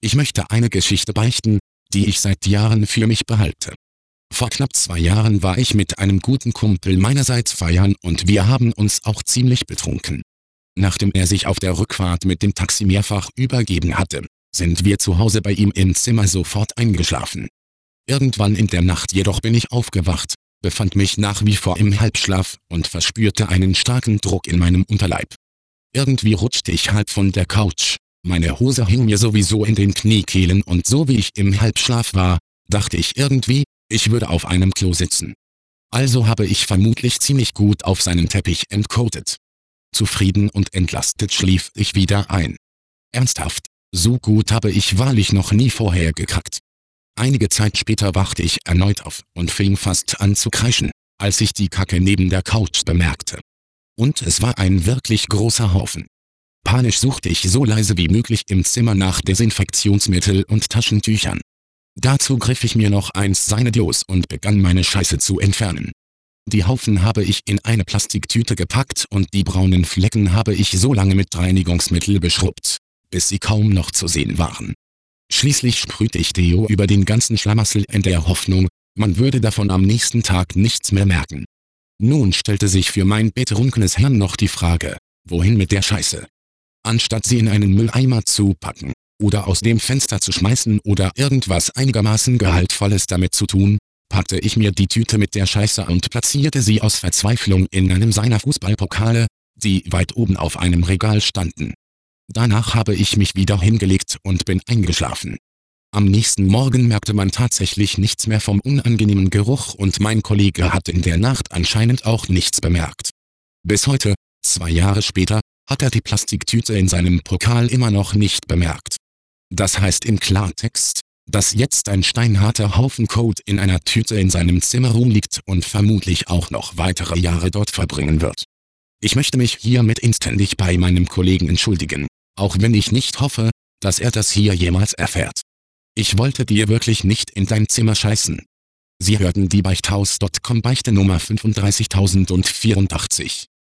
Ich möchte eine Geschichte beichten, die ich seit Jahren für mich behalte. Vor knapp 2 Jahren war ich mit einem guten Kumpel meinerseits feiern und wir haben uns auch ziemlich betrunken. Nachdem er sich auf der Rückfahrt mit dem Taxi mehrfach übergeben hatte, sind wir zu Hause bei ihm im Zimmer sofort eingeschlafen. Irgendwann in der Nacht jedoch bin ich aufgewacht, befand mich nach wie vor im Halbschlaf und verspürte einen starken Druck in meinem Unterleib. Irgendwie rutschte ich halb von der Couch, meine Hose hing mir sowieso in den Kniekehlen und so wie ich im Halbschlaf war, dachte ich irgendwie, ich würde auf einem Klo sitzen. Also habe ich vermutlich ziemlich gut auf seinen Teppich entkotet. Zufrieden und entlastet schlief ich wieder ein. Ernsthaft, so gut habe ich wahrlich noch nie vorher gekackt. Einige Zeit später wachte ich erneut auf und fing fast an zu kreischen, als ich die Kacke neben der Couch bemerkte. Und es war ein wirklich großer Haufen. Panisch suchte ich so leise wie möglich im Zimmer nach Desinfektionsmittel und Taschentüchern. Dazu griff ich mir noch eins seiner Dios und begann meine Scheiße zu entfernen. Die Haufen habe ich in eine Plastiktüte gepackt und die braunen Flecken habe ich so lange mit Reinigungsmittel beschrubbt, bis sie kaum noch zu sehen waren. Schließlich sprühte ich Deo über den ganzen Schlamassel in der Hoffnung, man würde davon am nächsten Tag nichts mehr merken. Nun stellte sich für mein betrunkenes Hirn noch die Frage, wohin mit der Scheiße? Anstatt sie in einen Mülleimer zu packen oder aus dem Fenster zu schmeißen oder irgendwas einigermaßen Gehaltvolles damit zu tun, packte ich mir die Tüte mit der Scheiße und platzierte sie aus Verzweiflung in einem seiner Fußballpokale, die weit oben auf einem Regal standen. Danach habe ich mich wieder hingelegt und bin eingeschlafen. Am nächsten Morgen merkte man tatsächlich nichts mehr vom unangenehmen Geruch und mein Kollege hat in der Nacht anscheinend auch nichts bemerkt. Bis heute, 2 Jahre später, hat er die Plastiktüte in seinem Pokal immer noch nicht bemerkt. Das heißt im Klartext, dass jetzt ein steinharter Haufen Kot in einer Tüte in seinem Zimmer rumliegt und vermutlich auch noch weitere Jahre dort verbringen wird. Ich möchte mich hiermit inständig bei meinem Kollegen entschuldigen, auch wenn ich nicht hoffe, dass er das hier jemals erfährt. Ich wollte dir wirklich nicht in dein Zimmer scheißen. Sie hörten die Beichthaus.com Beichte Nummer 35084.